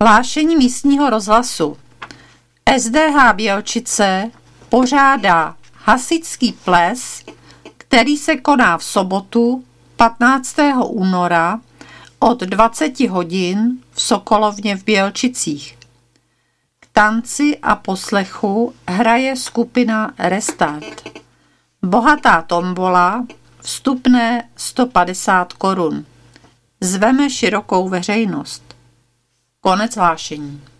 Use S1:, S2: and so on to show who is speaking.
S1: Hlášení místního rozhlasu. SDH Bělčice pořádá hasičský ples, který se koná v sobotu 15. února od 20 hodin v Sokolovně v Bělčicích. K tanci a poslechu hraje skupina Restart. Bohatá tombola, vstupné 150 korun. Zveme širokou veřejnost. Konec hlášení.